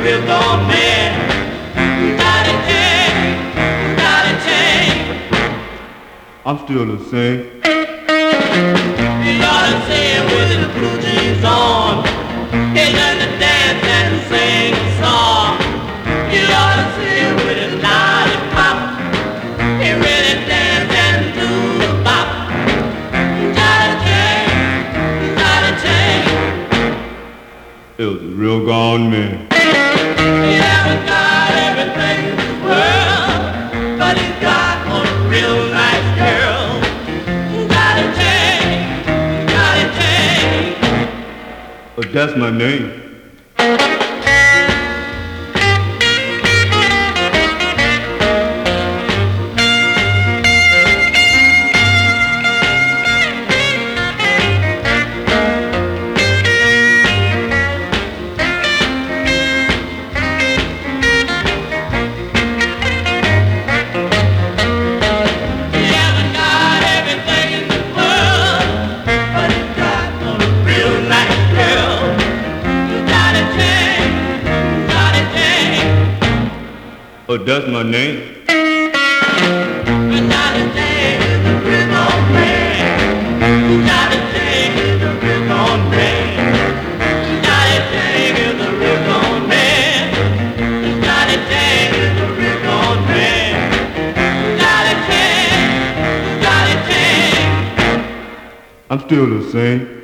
real gone man. Johnny Jane, Johnny Jane. I'm still the same. He ought to sing with his blue jeans on. He learned to dance and sing a song. He ought to sing with his lollipop. He really danced and do the bop. Johnny Jane, Johnny Jane. It was a real gone man. He haven't got everything in the world, but he's got a real nice girl. Johnny Jane, Johnny Jane. But that's my name. He haven't got everything in the world, but he's got a real nice girl. Johnny Jane, Johnny Jane. But that's my name. Johnny Jane is a real gone man. Johnny Jane is a real gone man. Johnny Jane is a real gone man. Johnny Jane is a real gone man. Johnny Jane, Johnny Jane. I'm still the same.